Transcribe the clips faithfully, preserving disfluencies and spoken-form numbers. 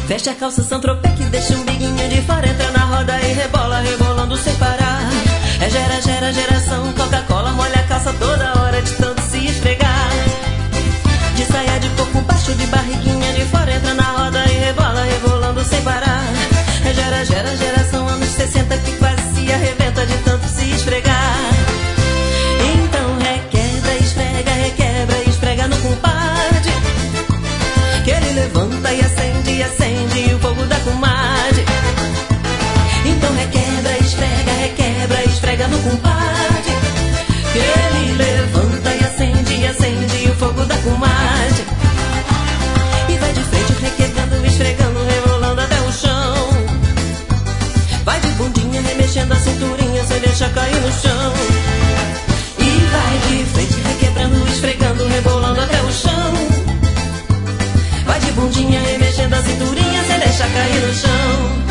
Veste a calça Saint-Tropez que deixa um biguinho de fora, entra na roda e rebola, rebolando sem parar. É gera, gera, geração Coca-Cola, molha a calça toda hora de tanto se esfregar. De saia de corpo baixo, de barriguinha de fora, entra na roda e rebola, rebolando sem parar. É gera, gera, geração anos sessenta que quase se arrebenta de tanto se esfregar. Então requebra, esfrega, requebra, esfrega no compadre, que ele levanta e acende, acende o fogo da comadre. Então requebra, esfrega, requebra, esfrega no compadre, que ele levanta e acende, acende o fogo da comadre. E vai de frente requebrando, esfregando, rebolando até o chão. Vai de bundinha remexendo a cinturinha sem deixar cair no chão. E vai de frente requebrando, esfregando, rebolando até o chão. Vai de bundinha remexendo a cinturinha sem deixar cair no chão.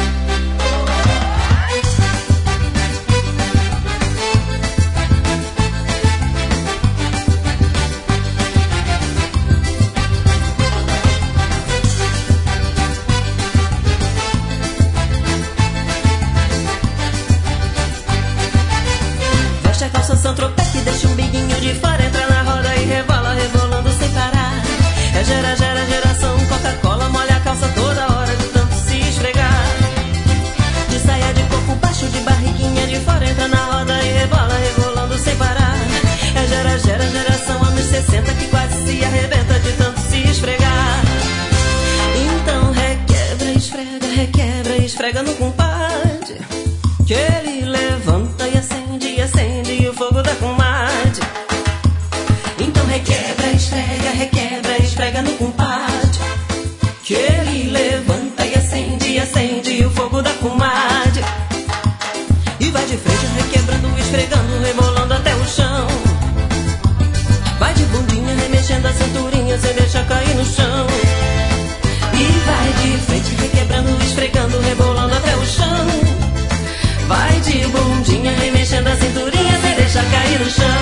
Veste a calça Saint-Tropez que deixa um biguinho de fora, entra na roda e rebola, rebolando sem parar. É gera, gera, geração Coca-Cola, molha a calça toda hora de tanto se esfregar. De saia de corpo baixo, de barriguinha de fora, entra na roda e rebola, rebolando sem parar. É gera, gera, geração anos sessenta que quase se arrebenta de tanto se esfregar. Então requebra, esfrega, requebra, esfrega no compadre, que ele levanta e acende, acende o fogo da comadre. Então requebra, esfrega, requebra, esfrega no compadre, que ele levanta e acende, acende o fogo da comadre. E vai de frente requebrando, esfregando, rebolando até o chão. Vai de bundinha remexendo a cinturinha sem deixar cair no chão. E vai de frente requebrando, esfregando, rebolando até o chão. Vai de bundinha remexendo a cinturinha sem deixar cair no chão.